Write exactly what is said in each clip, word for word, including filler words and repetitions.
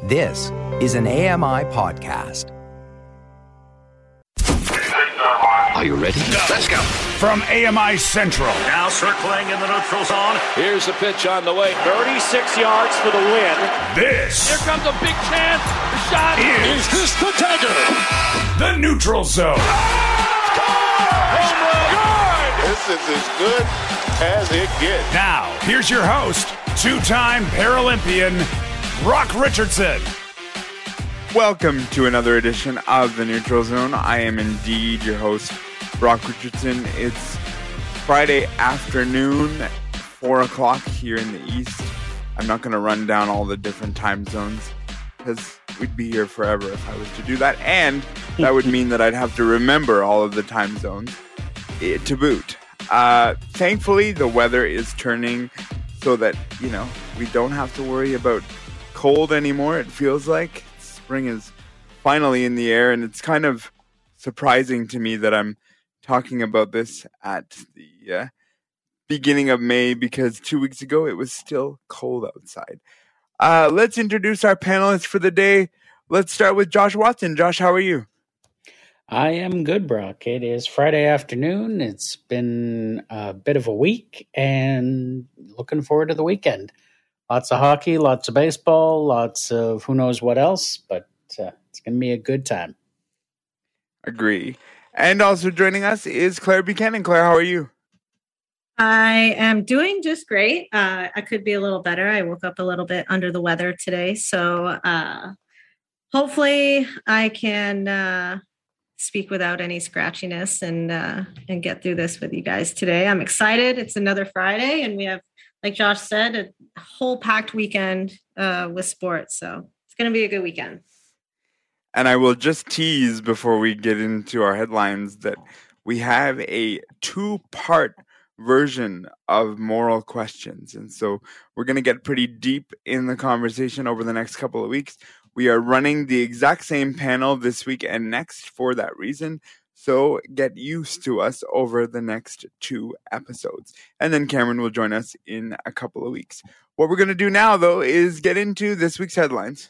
This is an A M I podcast. Are you ready? Let's go. From A M I Central. Now circling in the neutral zone. Here's the pitch on the way. thirty-six yards for the win. This. Here comes a big chance. The shot is, is this the dagger? The neutral zone. Home run. Good. This is as good as it gets. Now, here's your host, two-time Paralympian, Brock Richardson. Welcome to another edition of The Neutral Zone. I am indeed your host, Brock Richardson. It's Friday afternoon, four o'clock here in the East. I'm not going to run down all the different time zones because we'd be here forever if I was to do that. And that would mean that I'd have to remember all of the time zones to boot. Uh, thankfully, the weather is turning so that, you know, we don't have to worry about cold anymore. It feels like spring is finally in the air, and it's kind of surprising to me that I'm talking about this at the uh, beginning of May because two weeks ago it was still cold outside. Uh, let's introduce our panelists for the day. Let's start with Josh Watson. Josh, how are you? I am good, Brock. It is Friday afternoon. It's been a bit of a week, and looking forward to the weekend. Lots of hockey, lots of baseball, lots of who knows what else, but uh, it's going to be a good time. Agree. And also joining us is Claire Buchanan. Claire, how are you? I am doing just great. Uh, I could be a little better. I woke up a little bit under the weather today, so uh, hopefully I can uh, speak without any scratchiness and uh, and get through this with you guys today. I'm excited. It's another Friday, and we have, like Josh said, a whole packed weekend uh, with sports. So it's going to be a good weekend. And I will just tease before we get into our headlines that we have a two-part version of moral questions. And so we're going to get pretty deep in the conversation over the next couple of weeks. We are running the exact same panel this week and next for that reason. So get used to us over the next two episodes. And then Cameron will join us in a couple of weeks. What we're going to do now, though, is get into this week's headlines.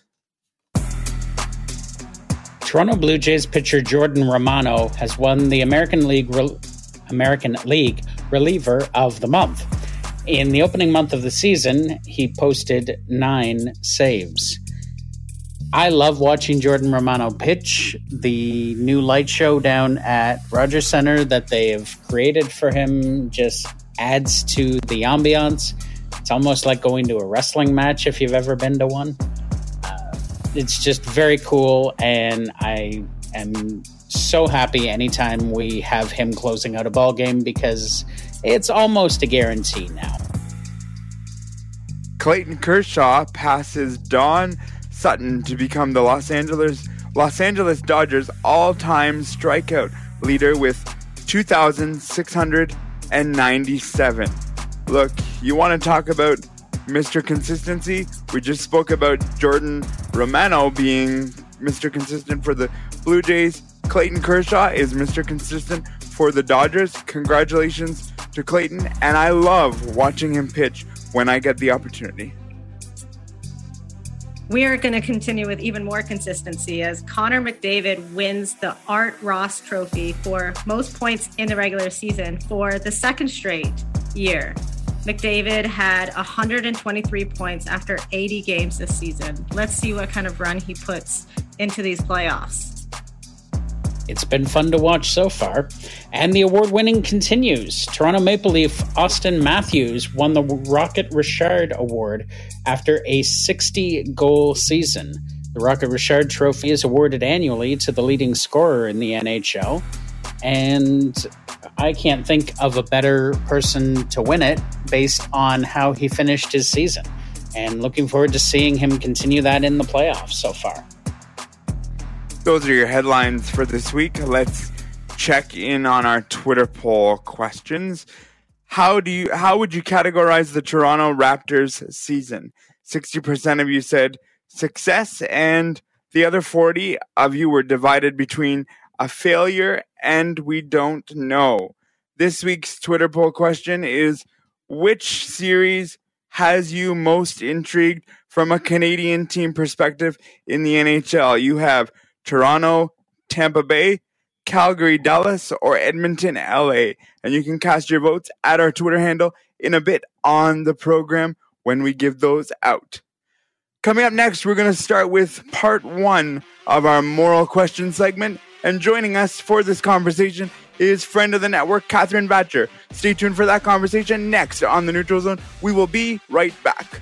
Toronto Blue Jays pitcher Jordan Romano has won the American League Re- American League Reliever of the Month. In the opening month of the season, he posted nine saves. I love watching Jordan Romano pitch. The new light show down at Rogers Center that they have created for him just adds to the ambiance. It's almost like going to a wrestling match if you've ever been to one. Uh, it's just very cool, and I am so happy anytime we have him closing out a ball game because it's almost a guarantee now. Clayton Kershaw passes Don Sutton to become the Los Angeles Los Angeles Dodgers all-time strikeout leader with two thousand six hundred ninety-seven. Look, you want to talk about Mister Consistency? We just spoke about Jordan Romano being Mister Consistent for the Blue Jays. Clayton Kershaw is Mister Consistent for the Dodgers. Congratulations to Clayton, and I love watching him pitch when I get the opportunity. We are going to continue with even more consistency as Connor McDavid wins the Art Ross Trophy for most points in the regular season for the second straight year. McDavid had one hundred twenty-three points after eighty games this season. Let's see what kind of run he puts into these playoffs. It's been fun to watch so far, and the award-winning continues. Toronto Maple Leaf Austin Matthews won the Rocket Richard Award after a sixty-goal season. The Rocket Richard Trophy is awarded annually to the leading scorer in the N H L, and I can't think of a better person to win it based on how he finished his season, and looking forward to seeing him continue that in the playoffs so far. Those are your headlines for this week. Let's check in on our Twitter poll questions. How do you how would you categorize the Toronto Raptors season? sixty percent of you said success, and the other forty of you were divided between a failure and we don't know. This week's Twitter poll question is, which series has you most intrigued from a Canadian team perspective in the N H L? You have Toronto, Tampa Bay, Calgary, Dallas, or Edmonton, L A. And you can cast your votes at our Twitter handle in a bit on the program when we give those out. Coming up next, we're going to start with part one of our moral question segment. And joining us for this conversation is friend of the network, Catherine Vatcher. Stay tuned for that conversation next on The Neutral Zone. We will be right back.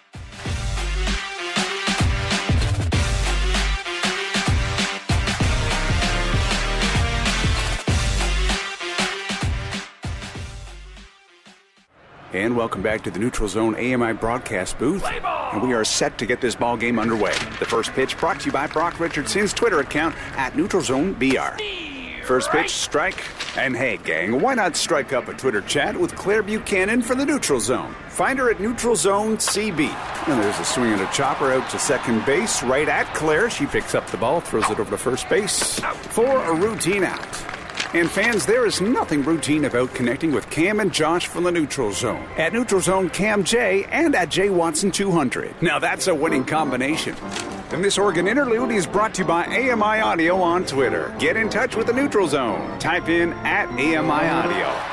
And welcome back to the Neutral Zone A M I broadcast booth. And we are set to get this ball game underway. The first pitch brought to you by Brock Richardson's Twitter account at Neutral Zone B R. First pitch, strike. And hey, gang, why not strike up a Twitter chat with Claire Buchanan for the Neutral Zone? Find her at Neutral Zone C B. And there's a swing and a chopper out to second base, right at Claire. She picks up the ball, throws it over to first base for a routine out. And fans, there is nothing routine about connecting with Cam and Josh from the Neutral Zone. At Neutral Zone Cam J and at J Watson two hundred. Now that's a winning combination. And this Oregon interlude is brought to you by A M I Audio on Twitter. Get in touch with the Neutral Zone. Type in at A M I Audio.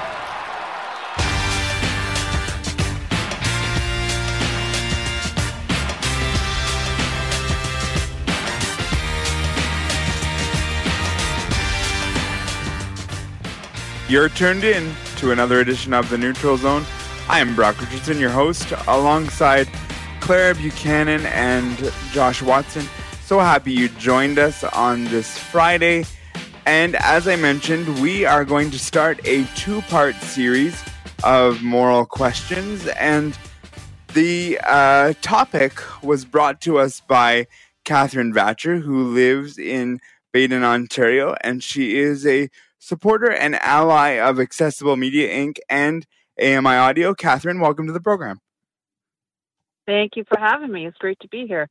You're tuned in to another edition of The Neutral Zone. I am Brock Richardson, your host, alongside Claire Buchanan and Josh Watson. So happy you joined us on this Friday. And as I mentioned, we are going to start a two-part series of moral questions. And the uh, topic was brought to us by Catherine Vatcher, who lives in Baden, Ontario, and she is a supporter and ally of Accessible Media Incorporated and A M I Audio. Catherine, welcome to the program. Thank you for having me. It's great to be here.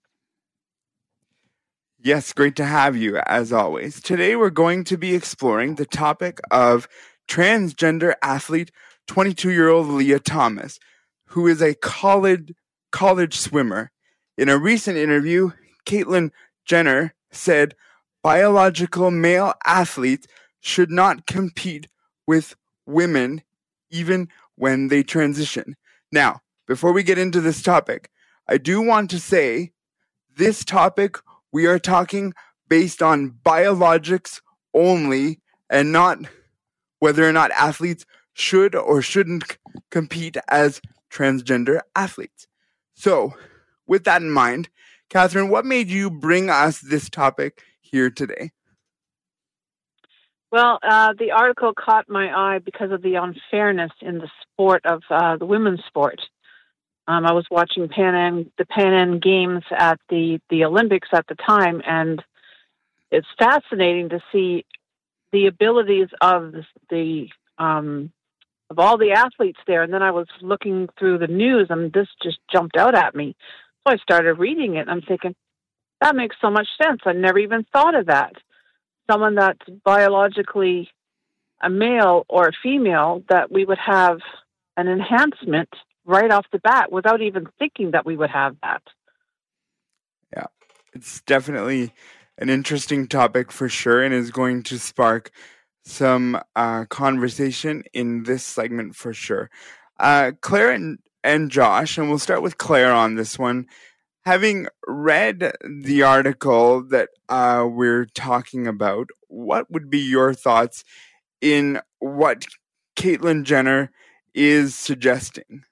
Yes, great to have you, as always. Today, we're going to be exploring the topic of transgender athlete twenty-two-year-old Leah Thomas, who is a college college swimmer. In a recent interview, Caitlyn Jenner said biological male athletes should not compete with women even when they transition. Now, before we get into this topic, I do want to say this topic we are talking based on biologics only and not whether or not athletes should or shouldn't c- compete as transgender athletes. So, with that in mind, Catherine, what made you bring us this topic here today? Well, uh, the article caught my eye because of the unfairness in the sport of uh, the women's sport. Um, I was watching Pan Am, the Pan Am Games at the, the Olympics at the time, and it's fascinating to see the abilities of the, the um, of all the athletes there. And then I was looking through the news, and this just jumped out at me. So I started reading it, and I'm thinking, that makes so much sense. I never even thought of that. Someone that's biologically a male or a female, that we would have an enhancement right off the bat without even thinking that we would have that. Yeah, it's definitely an interesting topic for sure, and is going to spark some uh, conversation in this segment for sure. Uh, Claire and, and Josh, and we'll start with Claire on this one. Having read the article that uh, we're talking about, what would be your thoughts in what Caitlyn Jenner is suggesting?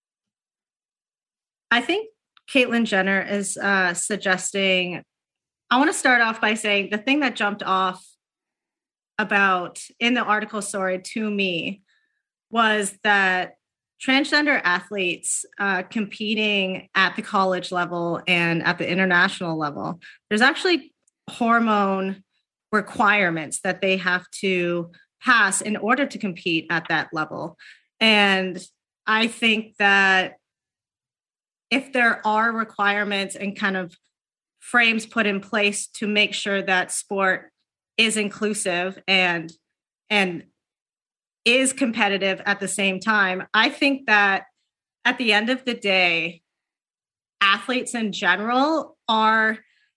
I think Caitlyn Jenner is uh, suggesting, I want to start off by saying the thing that jumped off about in the article, sorry, to me, was that transgender athletes uh, competing at the college level and at the international level, there's actually hormone requirements that they have to pass in order to compete at that level. And I think that if there are requirements and kind of frames put in place to make sure that sport is inclusive and and is competitive at the same time, I think that at the end of the day, athletes in general are,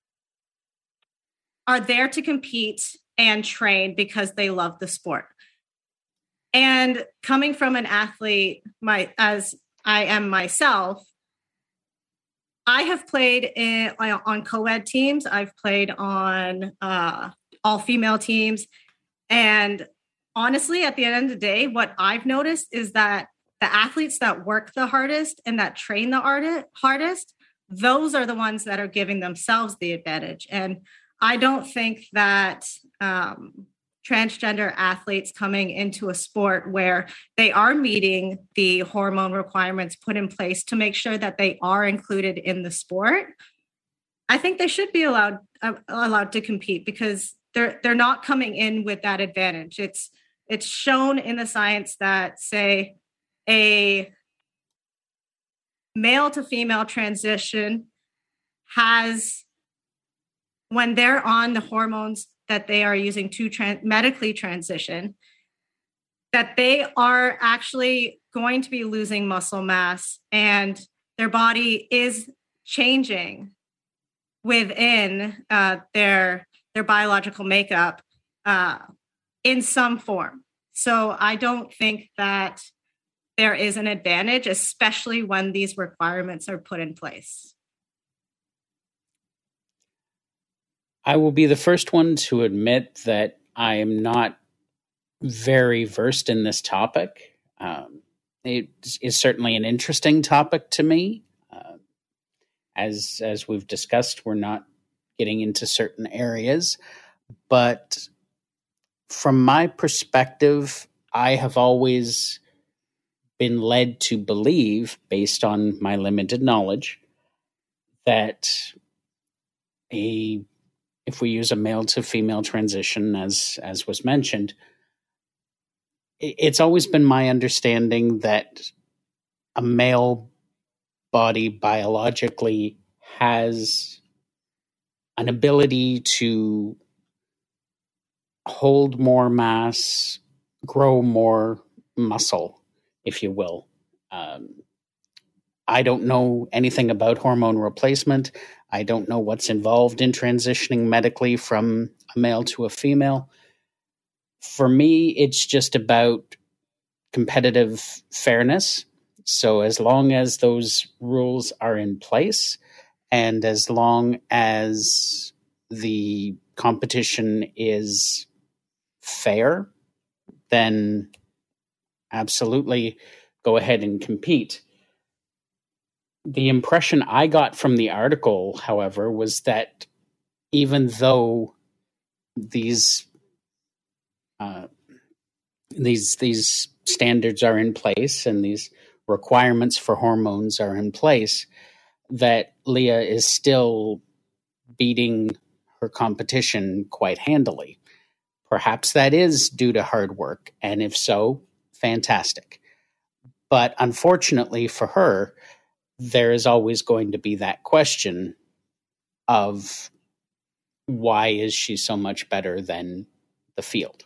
are there to compete and train because they love the sport. And coming from an athlete, my as I am myself, I have played in, on co-ed teams. I've played on uh, all-female teams. And honestly, at the end of the day, what I've noticed is that the athletes that work the hardest and that train the art- hardest, those are the ones that are giving themselves the advantage. And I don't think that um, transgender athletes coming into a sport where they are meeting the hormone requirements put in place to make sure that they are included in the sport, I think they should be allowed uh, allowed to compete because they're they're not coming in with that advantage. It's it's shown in the science that, say, a male to female transition has, when they're on the hormones that they are using to trans- medically transition, that they are actually going to be losing muscle mass and their body is changing within uh, their their biological makeup uh, in some form. So I don't think that there is an advantage, especially when these requirements are put in place. I will be the first one to admit that I am not very versed in this topic. Um, it is certainly an interesting topic to me. Uh, as as we've discussed, we're not getting into certain areas. But from my perspective, I have always been led to believe, based on my limited knowledge, that a if we use a male to female transition, as as was mentioned, it's always been my understanding that a male body biologically has an ability to hold more mass, grow more muscle, if you will. Um, I don't know anything about hormone replacement. I don't know what's involved in transitioning medically from a male to a female. For me, it's just about competitive fairness. So as long as those rules are in place and as long as the competition is fair, then absolutely go ahead and compete. The impression I got from the article, however, was that even though these uh, these these standards are in place and these requirements for hormones are in place, that Leah is still beating her competition quite handily. Perhaps that is due to hard work, and if so, fantastic. But unfortunately for her, there is always going to be that question of why is she so much better than the field?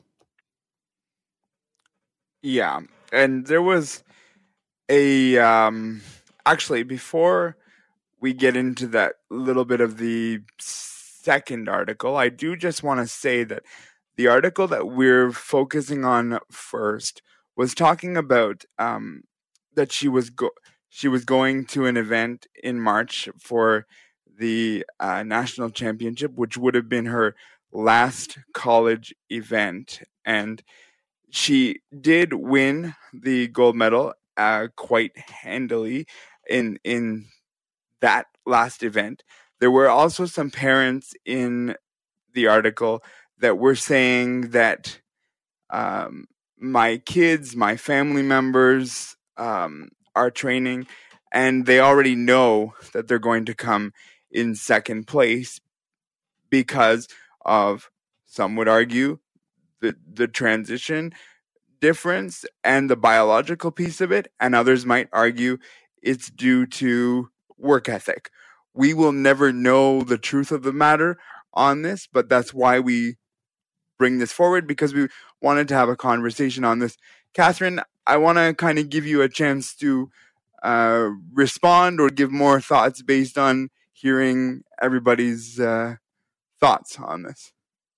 Yeah, and there was a, um, actually, before we get into that little bit of the second article, I do just want to say that the article that we're focusing on first was talking about um, that she was go- she was going to an event in March for the uh, national championship, which would have been her last college event, and she did win the gold medal uh, quite handily in in that last event. There were also some parents in the article that were saying that um, my kids, my family members um, are training, and they already know that they're going to come in second place because of, some would argue, the the transition difference and the biological piece of it, and others might argue it's due to work ethic. We will never know the truth of the matter on this, but that's why we bring this forward, because we wanted to have a conversation on this. Catherine, I want to kind of give you a chance to uh, respond or give more thoughts based on hearing everybody's uh, thoughts on this?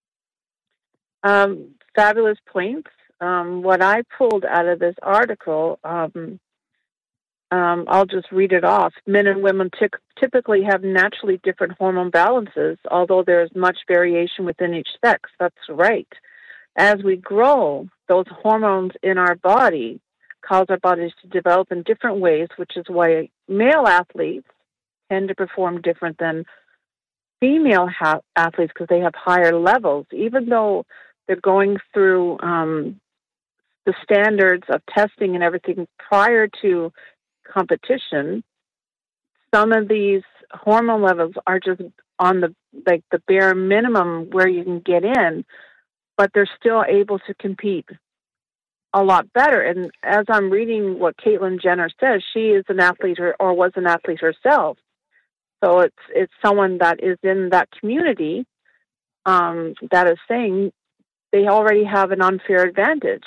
Um, fabulous points. Um, what I pulled out of this article, um, um, I'll just read it off. Men and women t- typically have naturally different hormone balances, although there is much variation within each sex. That's right. As we grow, those hormones in our body cause our bodies to develop in different ways, which is why male athletes tend to perform different than female ha- athletes because they have higher levels. Even though they're going through um, the standards of testing and everything prior to competition, some of these hormone levels are just on the like the bare minimum where you can get in, but they're still able to compete a lot better. And as I'm reading what Caitlyn Jenner says, she is an athlete or, or was an athlete herself. So it's it's someone that is in that community um, that is saying they already have an unfair advantage.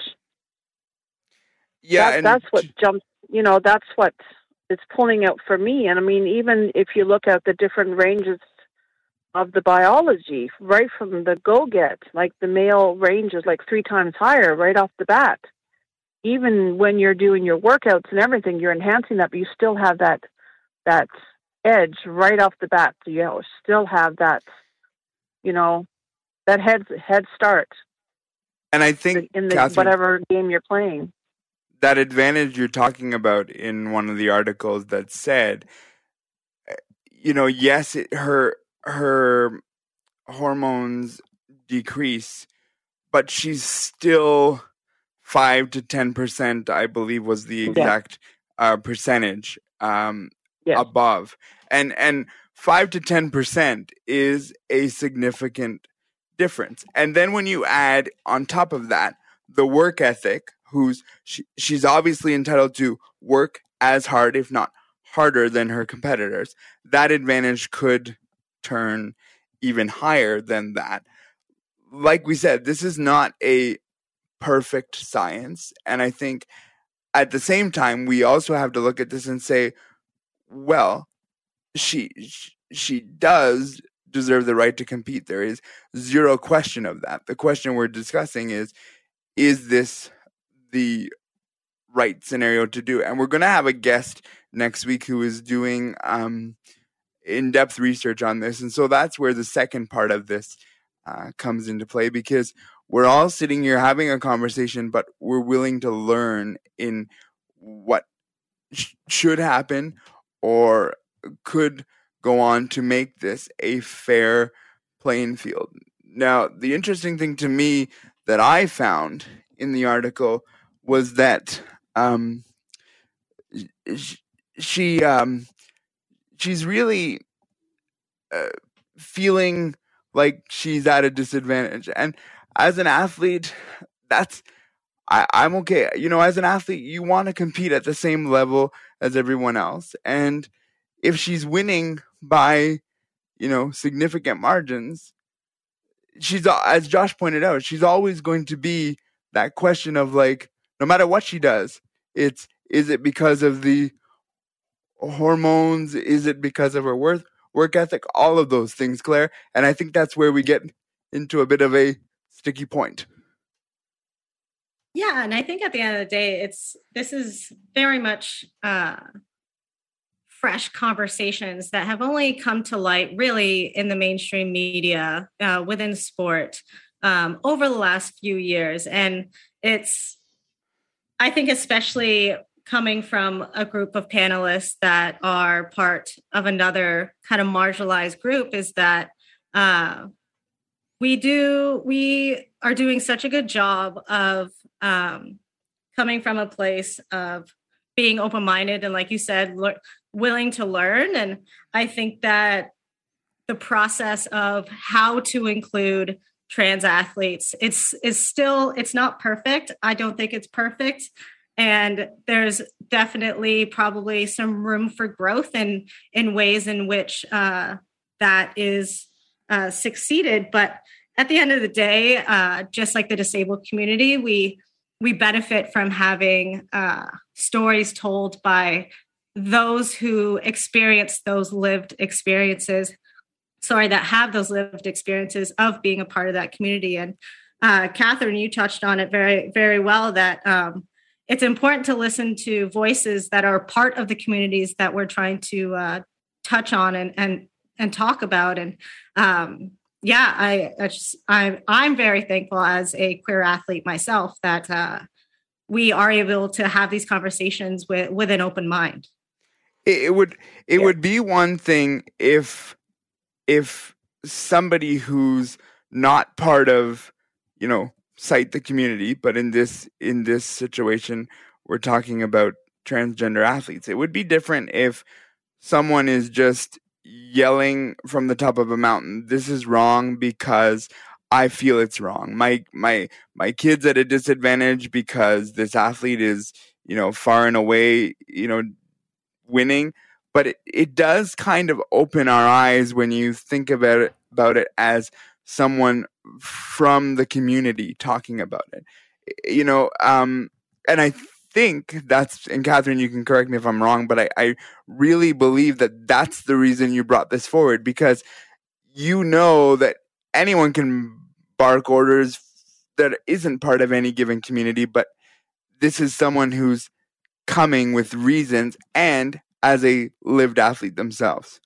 Yeah, that, and that's what jumps. You know, that's what is pulling out for me. And I mean, even if you look at the different ranges of the biology, right from the go-get, like the male range is like three times higher right off the bat. Even when you're doing your workouts and everything, you're enhancing that, but you still have that that edge right off the bat. You know, still have that, you know, that head head start. And I think in the Catherine, whatever game you're playing, that advantage you're talking about in one of the articles that said, you know, yes, it, her her hormones decrease, but she's still five to ten percent, I believe, was the exact yeah. uh, percentage um, yeah. above, and and five to ten percent is a significant difference. And then when you add on top of that the work ethic, who's she, she's obviously entitled to work as hard, if not harder, than her competitors, that advantage could turn even higher than that. Like we said, this is not a perfect science. And I think at the same time, we also have to look at this and say, well, she she does deserve the right to compete. There is zero question of that. The question we're discussing is, is this the right scenario to do? And we're going to have a guest next week who is doing um, in-depth research on this. And so that's where the second part of this uh, comes into play, because we're all sitting here having a conversation, but we're willing to learn in what sh- should happen or could go on to make this a fair playing field. Now, the interesting thing to me that I found in the article was that um, she um, she's really uh, feeling like she's at a disadvantage. And as an athlete, that's I, I'm okay. You know, as an athlete, you want to compete at the same level as everyone else. And if she's winning by, you know, significant margins, she's, as Josh pointed out, she's always going to be that question of like, no matter what she does, it's, is it because of the hormones? Is it because of her work, work ethic? All of those things, Claire. And I think that's where we get into a bit of a sticky point. Yeah. And I think at the end of the day, it's, this is very much, uh, fresh conversations that have only come to light really in the mainstream media uh, within sport um, over the last few years. And it's, I think, especially coming from a group of panelists that are part of another kind of marginalized group, is that uh, we do, we are doing such a good job of um, coming from a place of being open-minded and, like you said, le- willing to learn. And I think that the process of how to include trans athletes, it's is still, it's not perfect. I don't think it's perfect. And there's definitely probably some room for growth in, in ways in which uh, that is uh, succeeded. But at the end of the day, uh, just like the disabled community, we we benefit from having uh, stories told by those who experience those lived experiences, sorry, that have those lived experiences of being a part of that community. And uh, Catherine, you touched on it very, very well, that um, it's important to listen to voices that are part of the communities that we're trying to uh, touch on and, and, and talk about. And um, yeah, I, I just, I'm, I'm very thankful as a queer athlete myself that uh, we are able to have these conversations with, with an open mind. It, it would, it yeah. would be one thing if, if somebody who's not part of, you know, cite the community, but in this in this situation, we're talking about transgender athletes. It would be different if someone is just yelling from the top of a mountain, "This is wrong because I feel it's wrong. My my my kid's at a disadvantage because this athlete is, you know, far and away, you know, winning." But it, it does kind of open our eyes when you think about it about it as someone from the community talking about it, you know, um, and I think that's, and Catherine, you can correct me if I'm wrong, but I, I really believe that that's the reason you brought this forward, because you know that anyone can bark orders that isn't part of any given community, but this is someone who's coming with reasons and as a lived athlete themselves.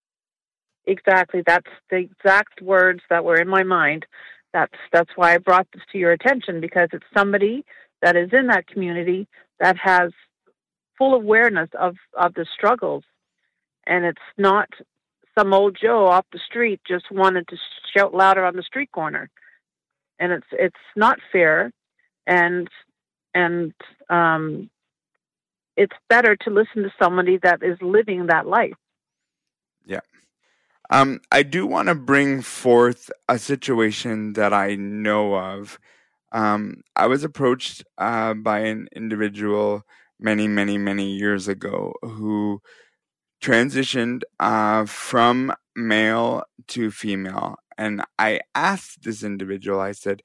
Exactly. That's the exact words that were in my mind. That's that's why I brought this to your attention, because it's somebody that is in that community that has full awareness of, of the struggles. And it's not some old Joe off the street just wanted to shout louder on the street corner. And it's it's not fair, and and um, it's better to listen to somebody that is living that life. Yeah. Um, I do want to bring forth a situation that I know of. Um, I was approached uh, by an individual many, many, many years ago who transitioned uh, from male to female. And I asked this individual, I said,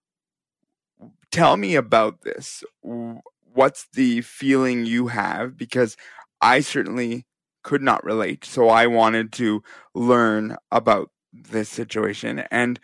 tell me about this. What's the feeling you have? Because I certainly could not relate. So I wanted to learn about this situation. And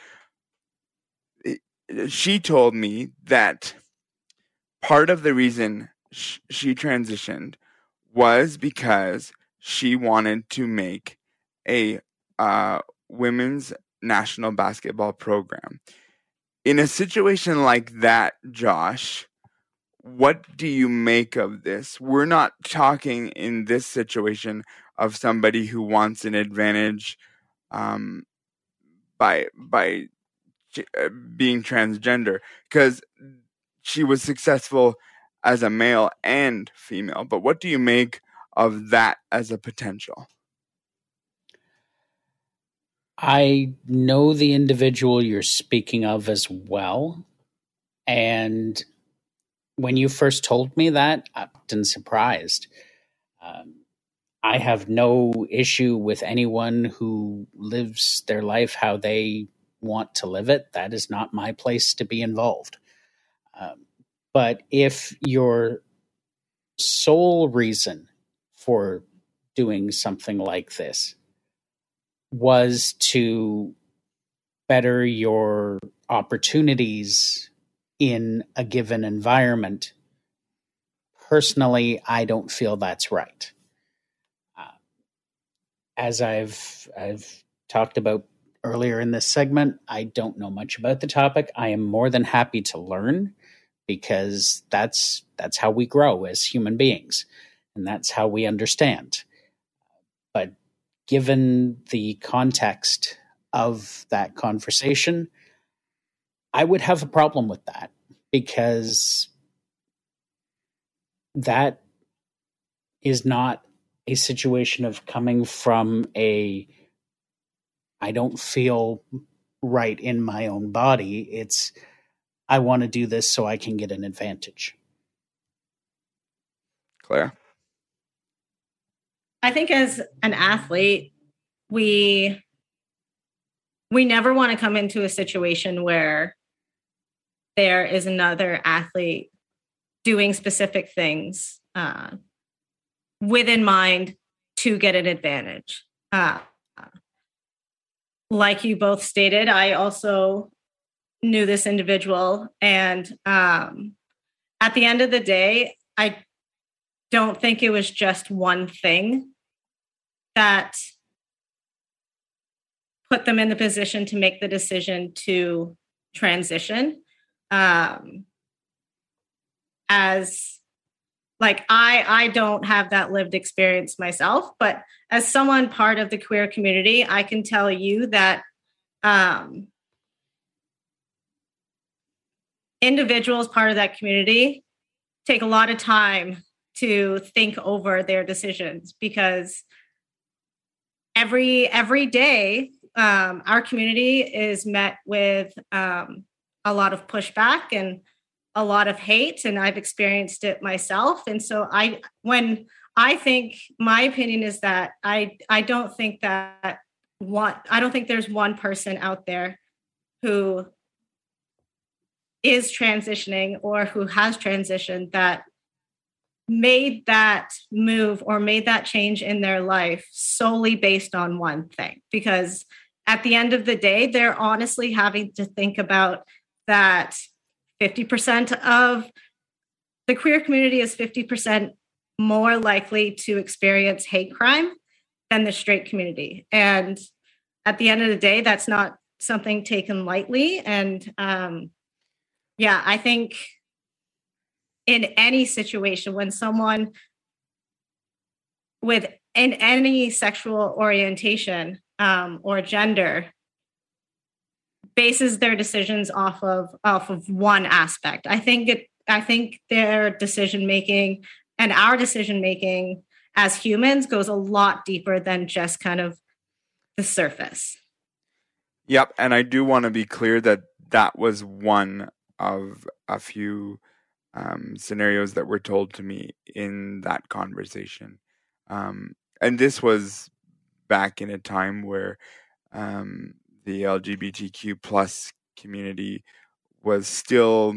it, she told me that part of the reason sh- she transitioned was because she wanted to make a uh, women's national basketball program. In a situation like that, Josh, what do you make of this? We're not talking in this situation of somebody who wants an advantage um, by by uh, being transgender, because she was successful as a male and female. But what do you make of that as a potential? I know the individual you're speaking of as well, and when you first told me that, I was surprised. Um, I have no issue with anyone who lives their life how they want to live it. That is not my place to be involved. Um, but if your sole reason for doing something like this was to better your opportunities in a given environment, personally, I don't feel that's right. Uh, as I've I've talked about earlier in this segment, I don't know much about the topic. I am more than happy to learn, because that's that's how we grow as human beings, and that's how we understand. But given the context of that conversation, I would have a problem with that, because that is not a situation of coming from a, I don't feel right in my own body. It's, I want to do this so I can get an advantage. Claire? I think as an athlete, we we never want to come into a situation where there is another athlete doing specific things uh, within mind to get an advantage. Uh, like you both stated, I also knew this individual. And um, at the end of the day, I don't think it was just one thing that put them in the position to make the decision to transition. Um, as like, I, I don't have that lived experience myself, but as someone part of the queer community, I can tell you that um, individuals part of that community take a lot of time to think over their decisions, because every every day um, our community is met with um, a lot of pushback and a lot of hate, and I've experienced it myself. And so I, when I think, my opinion is that I I don't think that one I don't think there's one person out there who is transitioning or who has transitioned that made that move or made that change in their life solely based on one thing. Because at the end of the day, they're honestly having to think about that fifty percent of the queer community is fifty percent more likely to experience hate crime than the straight community. And at the end of the day, that's not something taken lightly. And um, yeah, I think in any situation, when someone with in any sexual orientation um, or gender bases their decisions off of off of one aspect, I think it. I think their decision making and our decision making as humans goes a lot deeper than just kind of the surface. Yep, and I do want to be clear that that was one of a few um, scenarios that were told to me in that conversation. Um, and this was back in a time where um, the L G B T Q plus community was still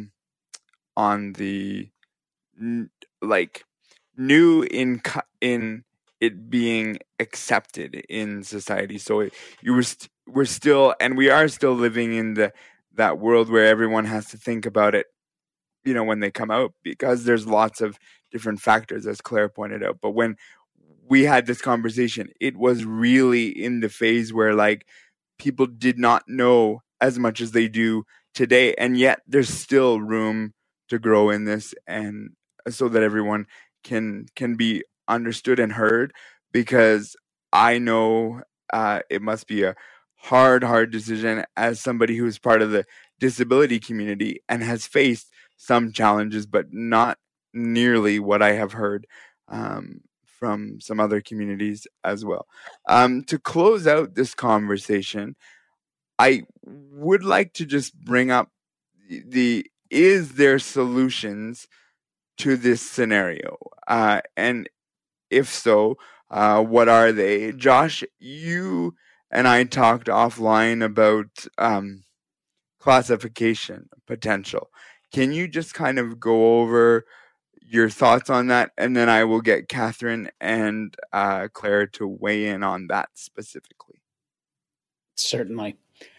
on the n- like new in in it being accepted in society. So it, you were st- we're still and we are still living in the that world where everyone has to think about it, you know, when they come out, because there's lots of different factors, as Claire pointed out. But when we had this conversation, it was really in the phase where like people did not know as much as they do today, and yet there's still room to grow in this, and so that everyone can can be understood and heard. Because I know uh, it must be a hard, hard decision as somebody who's part of the disability community and has faced some challenges, but not nearly what I have heard um, from some other communities as well. Um, to close out this conversation, I would like to just bring up the, is there solutions to this scenario? Uh, and if so, uh, what are they? Josh, you and I talked offline about um, classification potential. Can you just kind of go over your thoughts on that? And then I will get Catherine and uh, Claire to weigh in on that specifically. Certainly.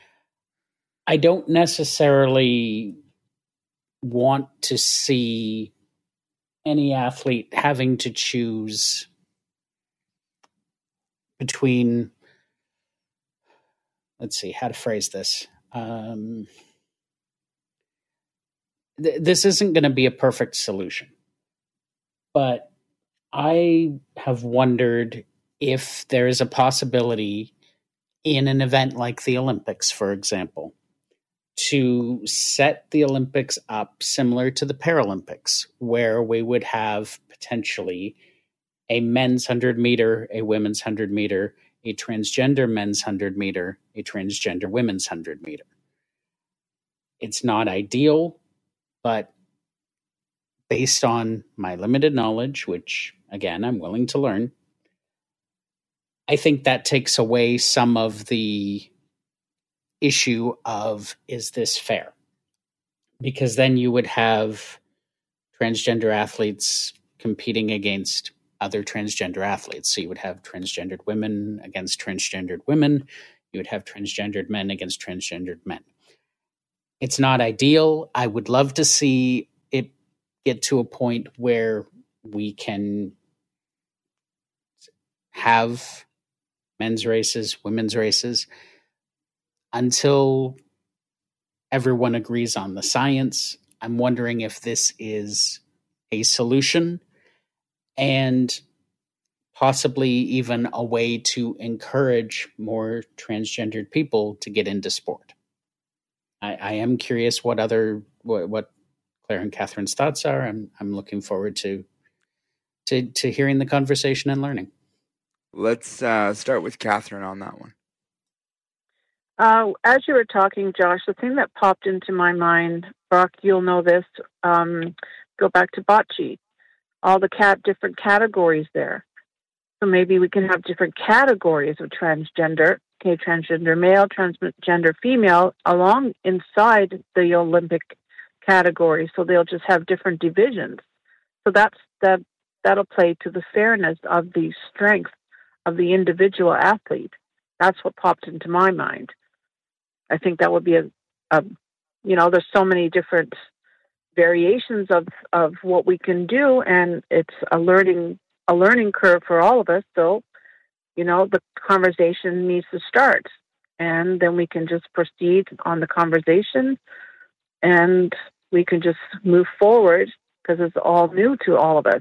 I don't necessarily want to see any athlete having to choose between, let's see how to phrase this. Um, th- this isn't going to be a perfect solution, but I have wondered if there is a possibility in an event like the Olympics, for example, to set the Olympics up similar to the Paralympics, where we would have potentially a men's one hundred meter, a women's one hundred meter, a transgender men's one hundred meter, a transgender women's one hundred meter. It's not ideal, but based on my limited knowledge, which, again, I'm willing to learn, I think that takes away some of the issue of, is this fair? Because then you would have transgender athletes competing against other transgender athletes. So you would have transgendered women against transgendered women. You would have transgendered men against transgendered men. It's not ideal. I would love to see it get to a point where we can have men's races, women's races, until everyone agrees on the science. I'm wondering if this is a solution and possibly even a way to encourage more transgendered people to get into sport. I, I am curious what other what, what Claire and Catherine's thoughts are. I'm I'm looking forward to to to hearing the conversation and learning. Let's uh, start with Catherine on that one. Uh, as you were talking, Josh, the thing that popped into my mind, Brock, you'll know this, um, go back to bocce, all the cat different categories there. So maybe we can have different categories of transgender, okay, transgender male, transgender female, along inside the Olympic category. So they'll just have different divisions. So that's that. That'll play to the fairness of the strength of the individual athlete. That's what popped into my mind. I think that would be a, a you know, there's so many different variations of, of what we can do, and it's a learning a learning curve for all of us. So, you know, the conversation needs to start, and then we can just proceed on the conversation, and we can just move forward because it's all new to all of us.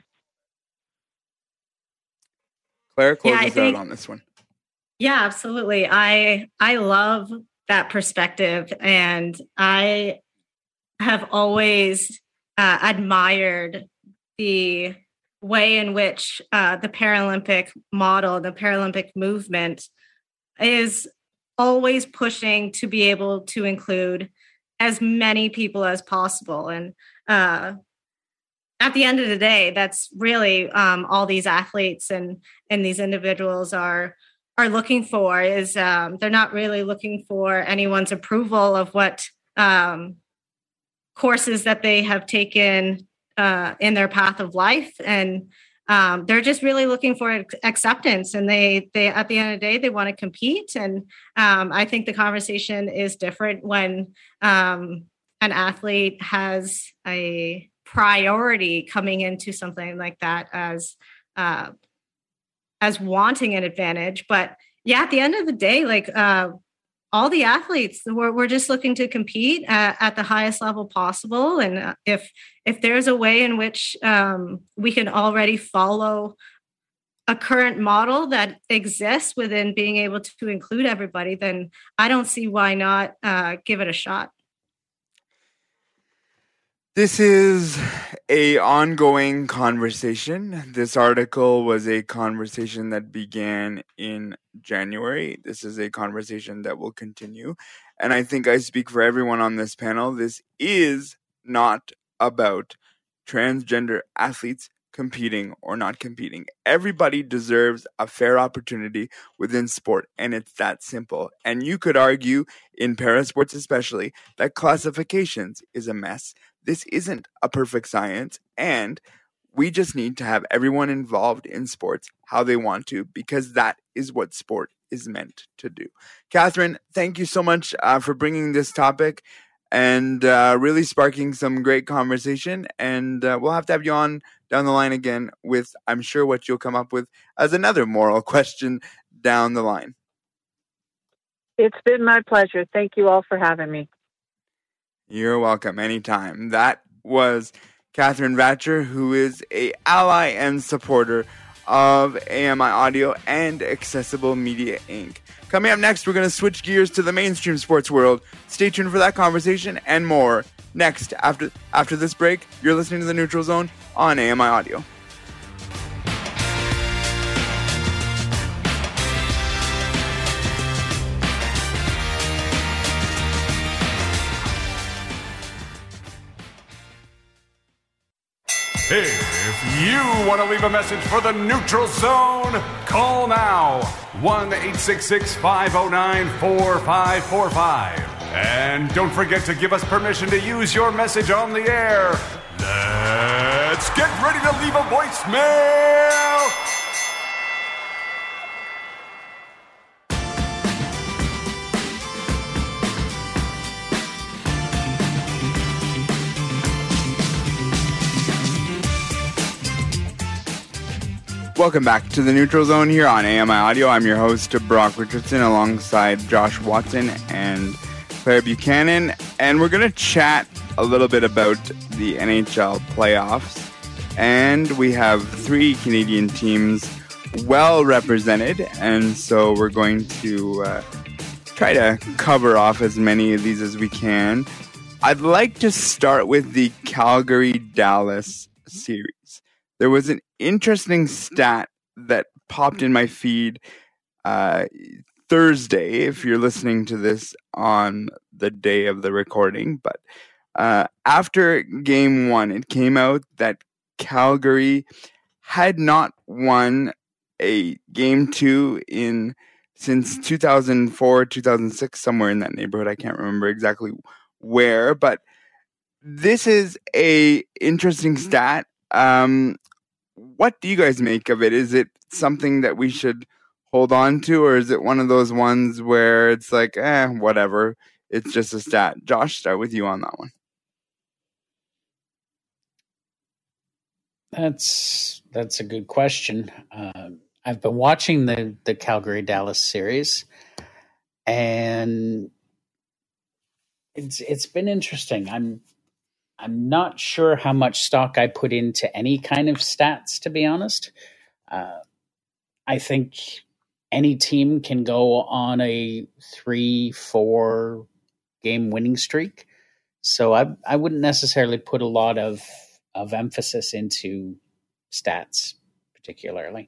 Claire, close Yeah, I us think- out on this one. Yeah, absolutely. I I love that perspective, and I have always uh, admired the way in which uh, the Paralympic model, the Paralympic movement, is always pushing to be able to include as many people as possible. And uh, at the end of the day, that's really um, all these athletes and and these individuals are are looking for is um, they're not really looking for anyone's approval of what um, courses that they have taken uh, in their path of life. And um, they're just really looking for acceptance. And they, they, at the end of the day, they want to compete. And um, I think the conversation is different when um, an athlete has a priority coming into something like that as uh, as wanting an advantage. But yeah, at the end of the day, like uh, all the athletes, we're, we're just looking to compete at, at the highest level possible. And uh, if if there's a way in which um, we can already follow a current model that exists within being able to include everybody, then I don't see why not uh, give it a shot. This is a ongoing conversation. This article was a conversation that began in January. This is a conversation that will continue. And I think I speak for everyone on this panel. This is not about transgender athletes competing or not competing. Everybody deserves a fair opportunity within sport, and it's that simple. And you could argue, in parasports especially, that classifications is a mess. This isn't a perfect science, and we just need to have everyone involved in sports how they want to, because that is what sport is meant to do. Catherine, thank you so much uh, for bringing this topic and uh, really sparking some great conversation. And uh, we'll have to have you on down the line again with, I'm sure, what you'll come up with as another moral question down the line. It's been my pleasure. Thank you all for having me. You're welcome anytime. That was Catherine Vatcher, who is a ally and supporter of A M I Audio and Accessible Media Incorporated. Coming up next, we're going to switch gears to the mainstream sports world. Stay tuned for that conversation and more. Next, after after this break, you're listening to The Neutral Zone on A M I Audio. If you want to leave a message for the Neutral Zone, call now. one eight six six, five oh nine, four five four five. And don't forget to give us permission to use your message on the air. Let's Let's get ready to leave a voicemail. Welcome back to the Neutral Zone here on A M I Audio. I'm your host, Brock Richardson, alongside Josh Watson and Claire Buchanan. And we're going to chat a little bit about the N H L playoffs. And we have three Canadian teams well represented. And so we're going to uh, try to cover off as many of these as we can. I'd like to start with the Calgary-Dallas series. There was an interesting stat that popped in my feed uh, Thursday, if you're listening to this on the day of the recording. But uh, after game one, it came out that Calgary had not won a game two in since two thousand four, two thousand six, somewhere in that neighborhood. I can't remember exactly where, but this is a interesting stat. Um, what do you guys make of it? Is it something that we should hold on to, or is it one of those ones where it's like, eh, whatever, it's just a stat? Josh, start with you on that one. That's that's a good question. Uh, I've been watching the the Calgary-Dallas series, and it's it's been interesting. I'm I'm not sure how much stock I put into any kind of stats, to be honest. Uh, I think any team can go on a three, four game winning streak. So I I wouldn't necessarily put a lot of, of emphasis into stats particularly.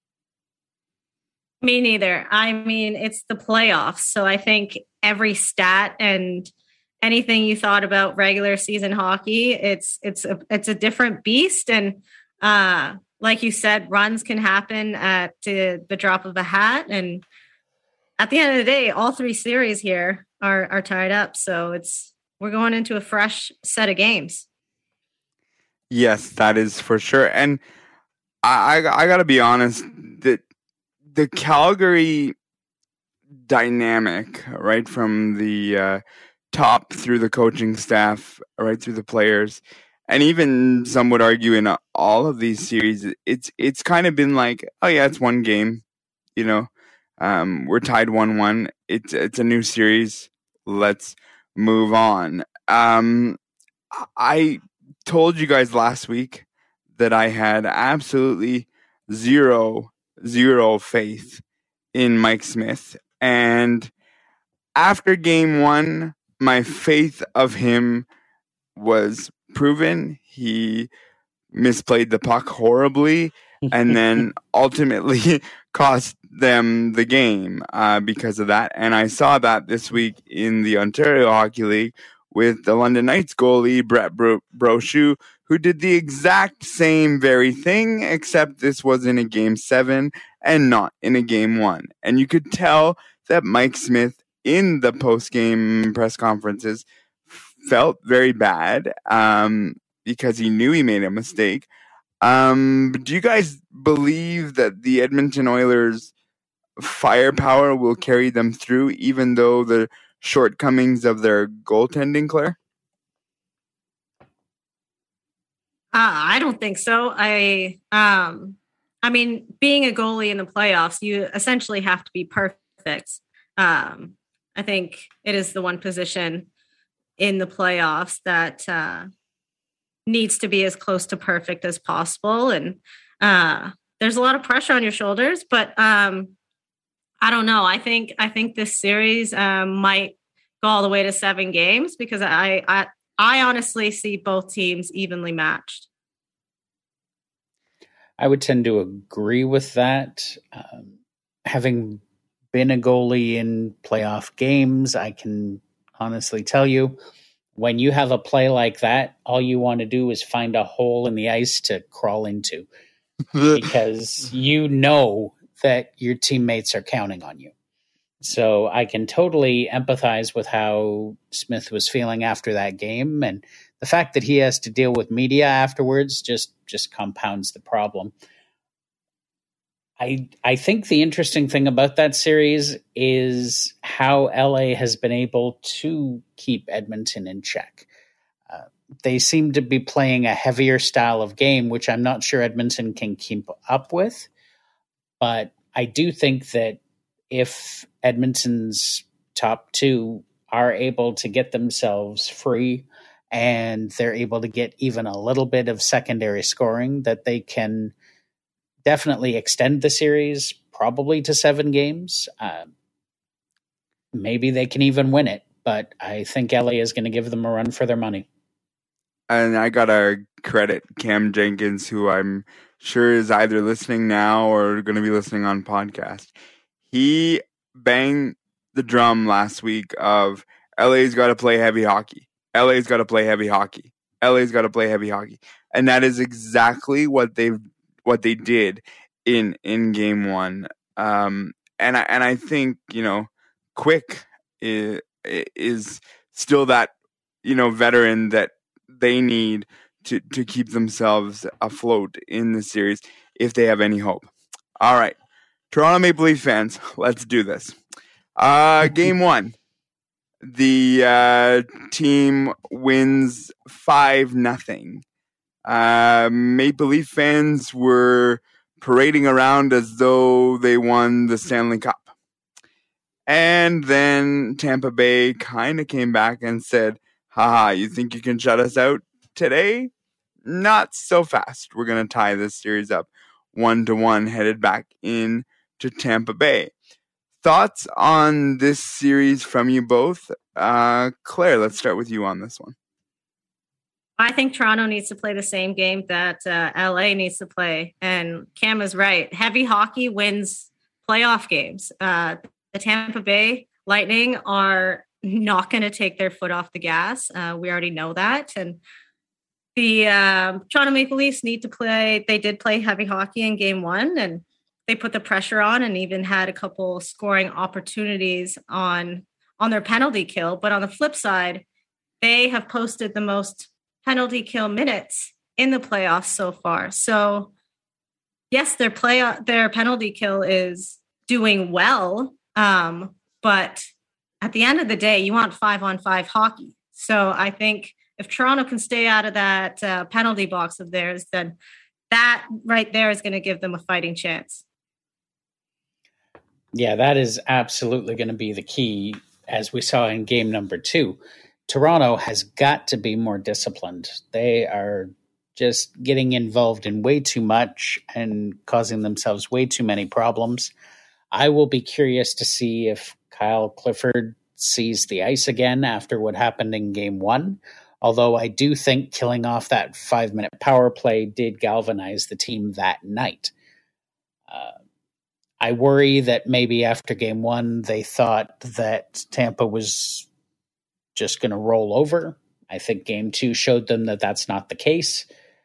Me neither. I mean, it's the playoffs. So I think every stat and anything you thought about regular season hockey, it's it's a, it's a different beast. And uh, like you said, runs can happen at uh, the drop of a hat. And at the end of the day, all three series here are are tied up. So it's we're going into a fresh set of games. Yes, that is for sure. And I I, I got to be honest, that the Calgary dynamic, right from the uh, top through the coaching staff, right through the players, and even some would argue in all of these series, it's it's kind of been like, oh yeah, it's one game, you know, um, we're tied one one. It's it's a new series. Let's move on. Um, I told you guys last week that I had absolutely zero zero faith in Mike Smith, and after game one, my faith of him was proven. He misplayed the puck horribly and then ultimately cost them the game uh, because of that. And I saw that this week in the Ontario Hockey League with the London Knights goalie, Brett Bro- Brochu, who did the exact same very thing, except this was in a game seven and not in a game one. And you could tell that Mike Smith in the post-game press conferences felt very bad um, because he knew he made a mistake. Um, do you guys believe that the Edmonton Oilers' firepower will carry them through, even though the shortcomings of their goaltending, Claire? Uh, I don't think so. I, um, I mean, being a goalie in the playoffs, you essentially have to be perfect. Um, I think it is the one position in the playoffs that uh, needs to be as close to perfect as possible. And uh, there's a lot of pressure on your shoulders, but um, I don't know. I think I think this series um, might go all the way to seven games because I, I I honestly see both teams evenly matched. I would tend to agree with that. Um, having been a goalie in playoff games, I can honestly tell you, when you have a play like that, all you want to do is find a hole in the ice to crawl into because you know that your teammates are counting on you. So I can totally empathize with how Smith was feeling after that game. And the fact that he has to deal with media afterwards just, just compounds the problem. I I think the interesting thing about that series is how L A has been able to keep Edmonton in check. Uh, they seem to be playing a heavier style of game, which I'm not sure Edmonton can keep up with. But I do think that if Edmonton's top two are able to get themselves free and they're able to get even a little bit of secondary scoring, that they can definitely extend the series, probably to seven games. Uh, maybe they can even win it, but I think L A is going to give them a run for their money. And I got to credit Cam Jenkins, who I'm sure is either listening now or going to be listening on podcast. He banged the drum last week of L A's got to play heavy hockey. L A's got to play heavy hockey. L A's got to play heavy hockey. And that is exactly what they've what they did in in game one. Um, and I and I think, you know, Quick is, is still that, you know, veteran that they need to, to keep themselves afloat in the series if they have any hope. All right. Toronto Maple Leaf fans, let's do this. Uh, game one. The uh, team wins five nothing. Uh, Maple Leaf fans were parading around as though they won the Stanley Cup. And then Tampa Bay kind of came back and said, haha, you think you can shut us out today? Not so fast. We're going to tie this series up one to one, headed back in to Tampa Bay. Thoughts on this series from you both? Uh, Claire, let's start with you on this one. I think Toronto needs to play the same game that uh, L A needs to play. And Cam is right. Heavy hockey wins playoff games. Uh, the Tampa Bay Lightning are not going to take their foot off the gas. Uh, we already know that. And the um, Toronto Maple Leafs need to play. They did play heavy hockey in game one, and they put the pressure on and even had a couple scoring opportunities on, on their penalty kill. But on the flip side, they have posted the most penalty kill minutes in the playoffs so far. So yes, their play, their penalty kill is doing well. Um, but at the end of the day, you want five on five hockey. So I think if Toronto can stay out of that uh, penalty box of theirs, then that right there is going to give them a fighting chance. Yeah, that is absolutely going to be the key, as we saw in game number two. Toronto has got to be more disciplined. They are just getting involved in way too much and causing themselves way too many problems. I will be curious to see if Kyle Clifford sees the ice again after what happened in game one. Although I do think killing off that five-minute power play did galvanize the team that night. Uh, I worry that maybe after game one, they thought that Tampa was just going to roll over. I think game two showed them that that's not the case.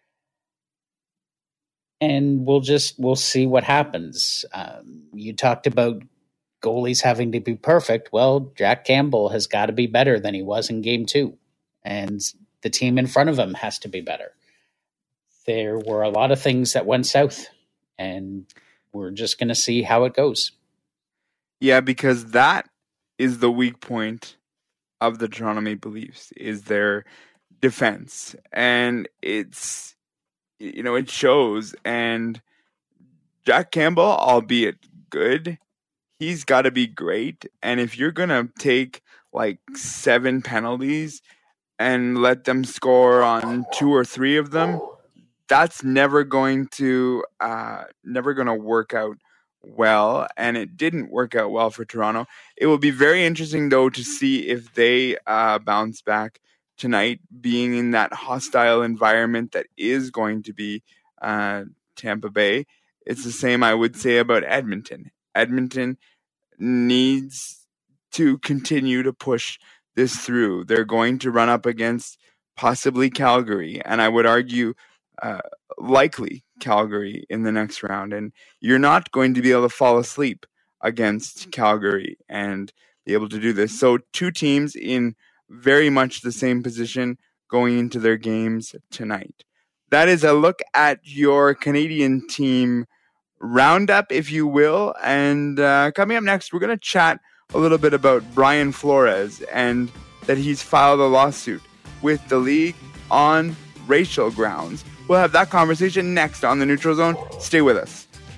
And we'll just, we'll see what happens. Um, you talked about goalies having to be perfect. Well, Jack Campbell has got to be better than he was in game two. And the team in front of him has to be better. There were a lot of things that went south, and we're just going to see how it goes. Yeah, because that is the weak point of the Toronto Maple Leafs, is their defense. And it's, you know, it shows. And Jack Campbell, albeit good, he's got to be great. And if you're going to take like seven penalties and let them score on two or three of them, that's never going to uh, never going to work out well. And it didn't work out well for Toronto. It will be very interesting, though, to see if they uh, bounce back tonight, being in that hostile environment that is going to be uh, Tampa Bay. It's the same I would say about Edmonton. Edmonton needs to continue to push this through. They're going to run up against possibly Calgary, and I would argue uh, likely Calgary in the next round. And you're not going to be able to fall asleep against Calgary and be able to do this. So two teams in very much the same position going into their games tonight. That is a look at your Canadian team roundup, if you will. And uh, coming up next, we're going to chat a little bit about Brian Flores and that he's filed a lawsuit with the league on racial grounds. We'll have that conversation next on the Neutral Zone. Stay with us.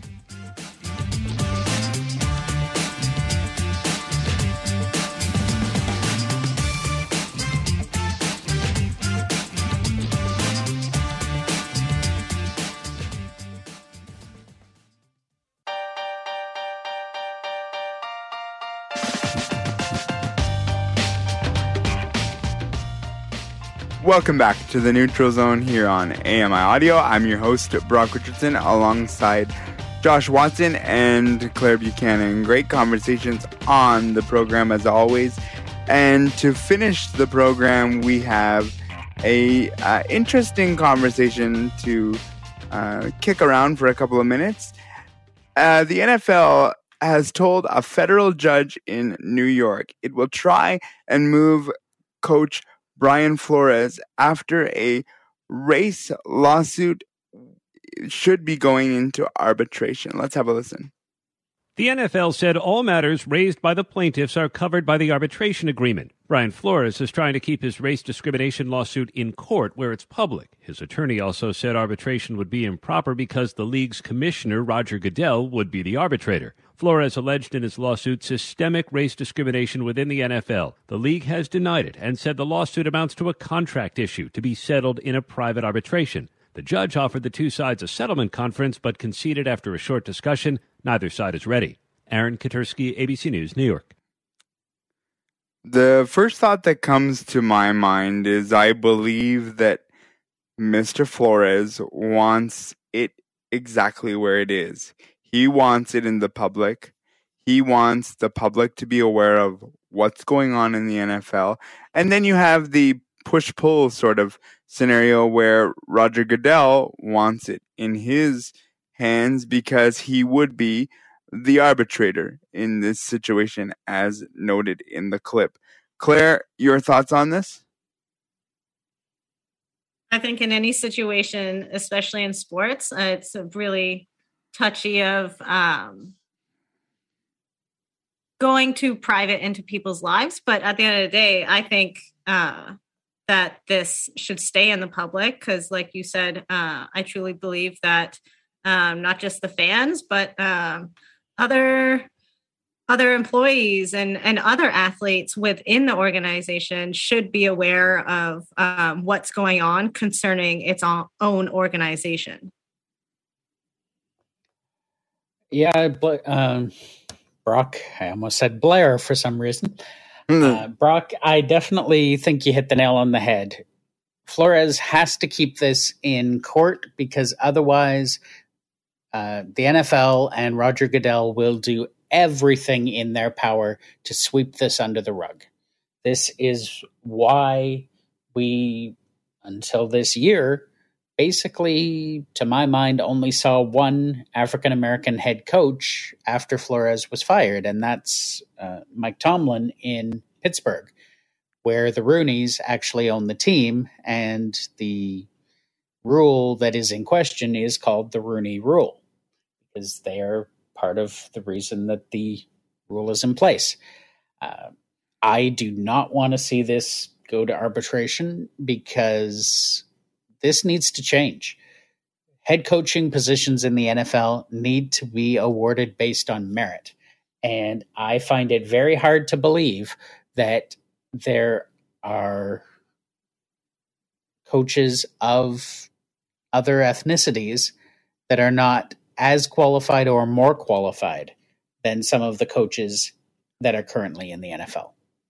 Welcome back to the Neutral Zone here on A M I Audio. I'm your host, Brock Richardson, alongside Josh Watson and Claire Buchanan. Great conversations on the program as always. And to finish the program, we have a uh, interesting conversation to uh, kick around for a couple of minutes. Uh, the N F L has told a federal judge in New York it will try and move coach Brian Flores after a race lawsuit should be going into arbitration. Let's have a listen. The N F L said all matters raised by the plaintiffs are covered by the arbitration agreement. Brian Flores is trying to keep his race discrimination lawsuit in court where it's public. His attorney also said arbitration would be improper because the league's commissioner, Roger Goodell, would be the arbitrator. Flores alleged in his lawsuit systemic race discrimination within the N F L. The league has denied it and said the lawsuit amounts to a contract issue to be settled in a private arbitration. The judge offered the two sides a settlement conference but conceded after a short discussion neither side is ready. Aaron Katersky, A B C News, New York. The first thought that comes to my mind is I believe that Mister Flores wants it exactly where it is. He wants it in the public. He wants the public to be aware of what's going on in the N F L. And then you have the push-pull sort of scenario where Roger Goodell wants it in his hands because he would be the arbitrator in this situation, as noted in the clip. Claire, your thoughts on this? I think in any situation, especially in sports, uh, it's a really touchy of um, going too private into people's lives. But at the end of the day, I think uh, that this should stay in the public because, like you said, uh, I truly believe that um, not just the fans, but um, other other employees and, and other athletes within the organization should be aware of um, what's going on concerning its own organization. Yeah, um, Brock, I almost said Blair for some reason. Uh, Brock, I definitely think you hit the nail on the head. Flores has to keep this in court because otherwise uh, the N F L and Roger Goodell will do everything in their power to sweep this under the rug. This is why we, until this year, basically, to my mind, only saw one African-American head coach after Flores was fired, and that's uh, Mike Tomlin in Pittsburgh, where the Rooneys actually own the team, and the rule that is in question is called the Rooney Rule, because they are part of the reason that the rule is in place. Uh, I do not want to see this go to arbitration because this needs to change. Head coaching positions in the N F L need to be awarded based on merit. And I find it very hard to believe that there are coaches of other ethnicities that are not as qualified or more qualified than some of the coaches that are currently in the N F L.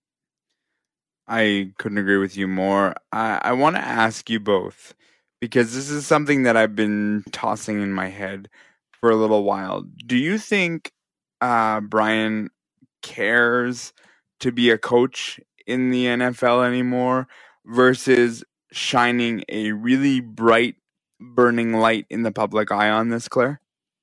I couldn't agree with you more. I, I want to ask you both, because this is something that I've been tossing in my head for a little while. Do you think uh, Brian cares to be a coach in the N F L anymore versus shining a really bright, burning light in the public eye on this, Claire?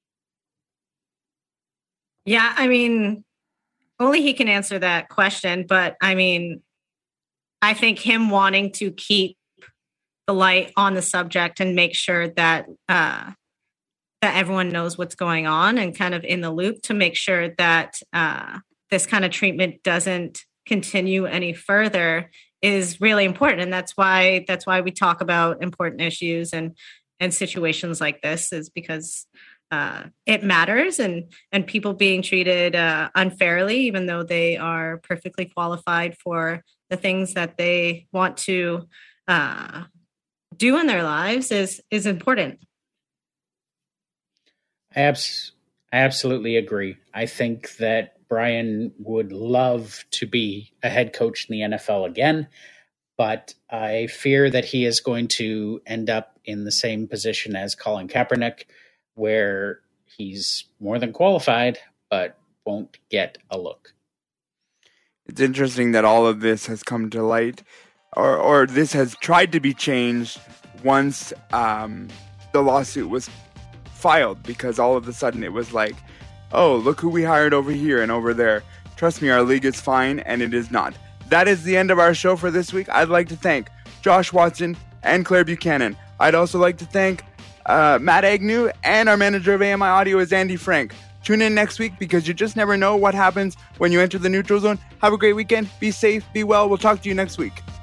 Yeah, I mean, only he can answer that question. But I mean, I think him wanting to keep the light on the subject and make sure that uh, that everyone knows what's going on and kind of in the loop to make sure that uh, this kind of treatment doesn't continue any further is really important. And that's why that's why we talk about important issues and and situations like this, is because uh, it matters, and and people being treated uh, unfairly, even though they are perfectly qualified for the things that they want to uh, do in their lives is is important. I, abs- I absolutely agree. I think that Brian would love to be a head coach in the N F L again, but I fear that he is going to end up in the same position as Colin Kaepernick, where he's more than qualified, but won't get a look. It's interesting that all of this has come to light, or, or this has tried to be changed once um, the lawsuit was filed, because all of a sudden it was like, oh, look who we hired over here and over there. Trust me, our league is fine, and it is not. That is the end of our show for this week. I'd like to thank Josh Watson and Claire Buchanan. I'd also like to thank uh, Matt Agnew, and our manager of A M I Audio is Andy Frank. Tune in next week, because you just never know what happens when you enter the neutral zone. Have a great weekend. Be safe. Be well. We'll talk to you next week.